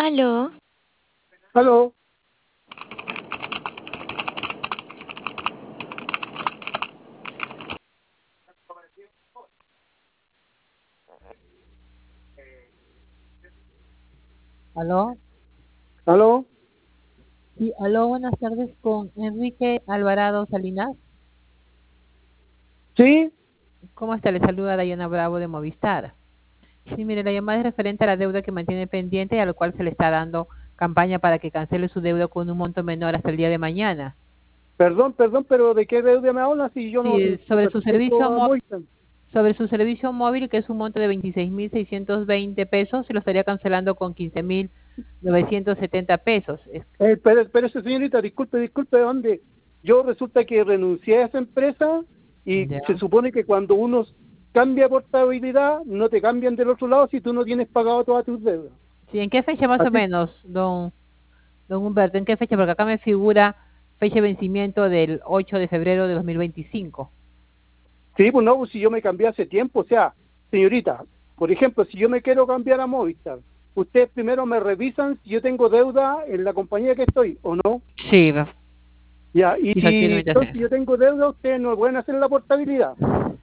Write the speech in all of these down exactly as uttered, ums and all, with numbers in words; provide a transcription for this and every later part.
Aló, Aló, Aló, aló, sí, aló, buenas tardes con Enrique Alvarado Salinas. sí, ¿Cómo está? Le saluda Dayana Bravo de Movistar. Sí, mire, la llamada es referente a la deuda que mantiene pendiente y a lo cual se le está dando campaña para que cancele su deuda con un monto menor hasta el día de mañana. perdón, perdón, pero ¿de qué deuda me hablas si yo no Sí, eh, sobre su servicio respeto a mo- Movistar? sobre su servicio móvil, que es un monto de veintiséis mil seiscientos veinte pesos, se lo estaría cancelando con quince mil novecientos setenta pesos. Es- Eh, pero, pero eso, señorita, disculpe, disculpe, ¿dónde? Yo resulta que renuncié a esa empresa y ya. se supone que cuando uno cambia portabilidad, no te cambian del otro lado si tú no tienes pagado todas tus deudas. Sí, ¿en qué fecha más o Así, menos, don? Don Humberto, ¿en qué fecha? Porque acá me figura fecha de vencimiento del ocho de febrero de dos mil veinticinco. sí, pues no, pues si yo me cambié hace tiempo, o sea, señorita, por ejemplo, si yo me quiero cambiar a Movistar, ustedes primero me revisan si yo tengo deuda en la compañía que estoy o no. Sí, va- Ya, y sí, si efectivamente hacen entonces eso. yo tengo deuda, ustedes no pueden hacer la portabilidad,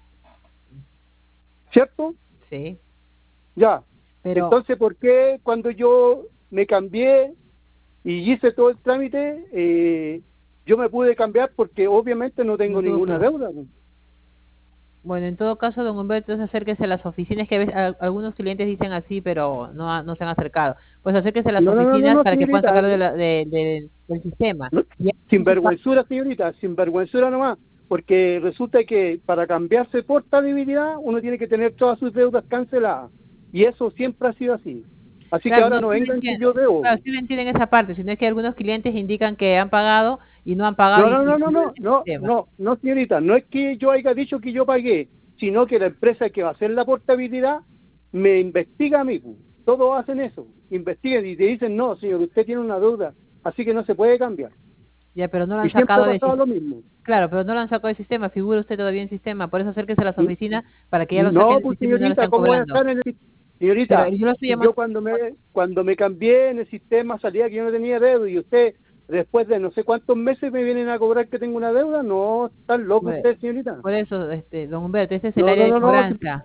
¿cierto? Sí, Ya. pero, Entonces, ¿por qué cuando yo me cambié y hice todo el trámite, eh, yo me pude cambiar porque obviamente no no tengo tuvo ninguna problema. deuda, ¿no? Bueno, en todo caso, don Humberto, es acérquese a las oficinas, que a veces, a- algunos clientes dicen así, pero no, ha- no se han acercado. Pues acérquese a las No, no, no, no, oficinas no, para que puedan señorita. sacarlo de la- de- de- del sistema. No, Y sin su pa- vergüenzura, señorita, sin vergüenzura nomás, porque resulta que para cambiarse portabilidad uno tiene que tener todas sus deudas canceladas. Y eso siempre ha sido así. Así que Claro, ahora no, no sí lo vengan que entiendo. yo debo. Claro, sí lo entienden esa parte, sino es que algunos clientes indican que han pagado y no han pagado No, y, no, y no, no, figuran no, en el no, sistema. no, no, señorita, no es que yo haya dicho que yo pagué, sino que la empresa que va a hacer la portabilidad me investiga a mí, pu. Todos hacen eso, investigan y te dicen, no, señor, usted tiene una deuda, así que no se puede cambiar. Ya, pero no lo Y han siempre ha sacado del pasado sistema. lo mismo. Claro, pero no lo han sacado del sistema, figura usted todavía en sistema, por eso acérquese a las N- oficinas para que ya lo saquen No, del pues sistema y no lo señorita, estén ¿cómo voy a cobrando. estar en el... Pero Señorita, yo lo estoy si yo llamando, cuando me cuando me cambié en el sistema salía que yo no tenía deuda y usted después de no sé cuántos meses me vienen a cobrar que tengo una deuda, no, están locos por, ustedes, señorita. por eso, este, don Humberto, este es el No, área no, de no, no, cobranza.